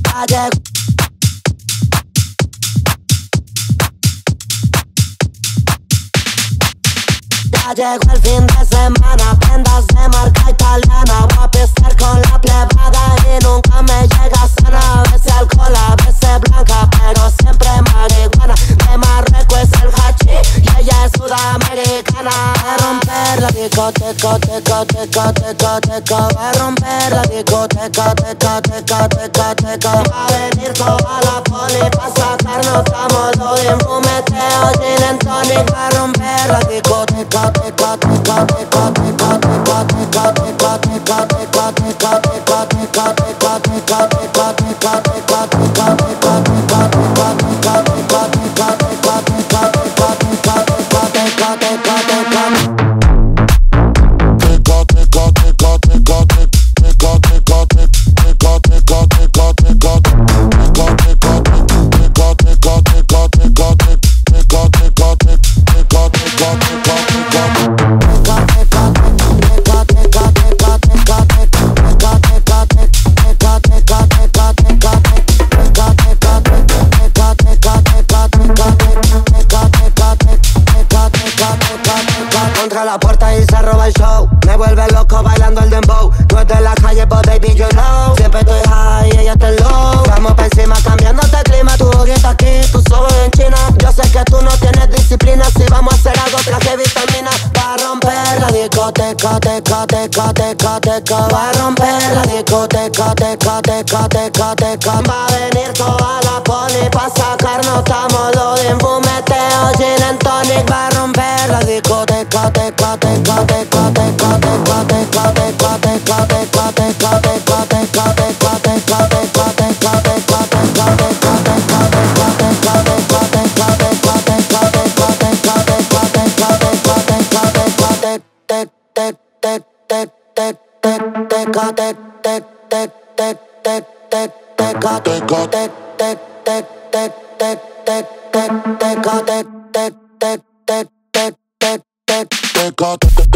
Ya llegó el fin de semana, prendas de marca italiana. Voy a pisar con la plebada y nunca me llega sana. A veces alcohol, a veces blanca, pero siempre marihuana. De Marruecos es el hachís y ella es sudamericana. Va a romper la discoteca, teca, teca, teca, teca. Va a romper la discoteca, teca, teca, teca, teca. Va a venir toda la poli pa' sacarnos a modo de un fumeteo. Gin and tonic. Va a romper la discoteca. Contra la puerta y se roba el show. Me vuelve loco bailando el dembow. No es de la calle, but baby, you know. Siempre estoy high y ella está low. Vamos pa' encima cambiándote el clima. Tu ojita aquí, tus ojos en China. Yo sé que tú no tienes disciplina. Si vamos a hacer algo, traje vitamina. Va a romper la discoteca, teca, teca, teca, teca. Va a romper la discoteca, teca, teca, teca, teca. Va a venir toda la poli pa' sacarnos a modo de un fumeteo. Gin and tonic. Va a romper la discoteca, teca, teca, teca, teca, teca, teca, teca, teca, teca, teca, teca, teca, teca, teca, teca, teca, teca, teca,